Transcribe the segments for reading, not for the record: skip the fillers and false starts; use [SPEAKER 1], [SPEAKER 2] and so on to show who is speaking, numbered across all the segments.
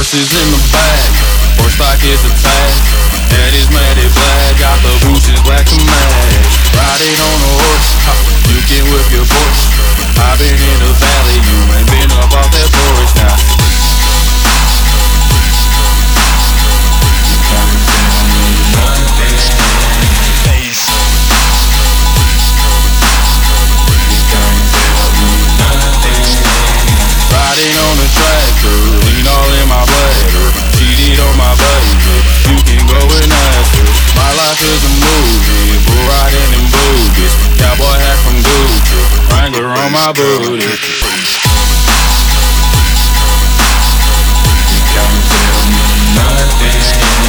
[SPEAKER 1] Horses in the back, horse stock is attached. Head is matted black, got the bushes black to match. Riding on a horse, you can whip your Porsche. I've been in the valley, you ain't been up off that porch now. You can't tell me nothing. You can't tell me nothing. Riding on the tractor, lean all in my bladder. Cheated on my baby, you can go and ask her. My life is a movie, bull riding in boobies. Cowboy hat from Gucci, Wrangler on my booty. You can't tell me nothing.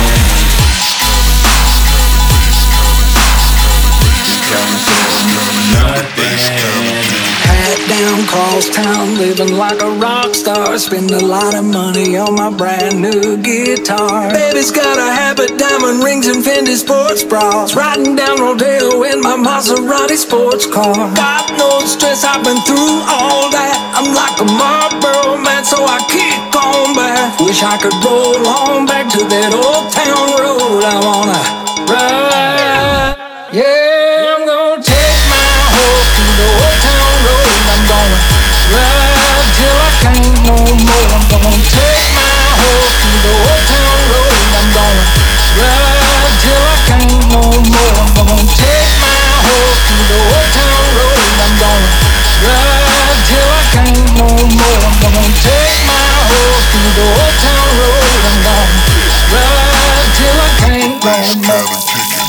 [SPEAKER 1] You can't tell me nothing.
[SPEAKER 2] Hat down, cross town, living like a rock star. Spend a lot of money on my brand new guitar. Baby's got a habit, diamond rings and Fendi sports bras. Riding down Rodeo in my Maserati sports car. Got no stress, I've been through all that. I'm like a Marlboro man, so I kick on back. Wish I could roll on back to that old town road. I wanna ride, yeah, I'm gonna take my horse to the old town road. I'm gonna ride till I can't no more. I'm gonna take my horse to the old town road. I'm gonna ride till I can't no more. I'm gonna take my horse to the old town road. I'm gonna ride till I can't no more. I'm gonna take my horse to the old town road. I'm gonna ride till I can't no more.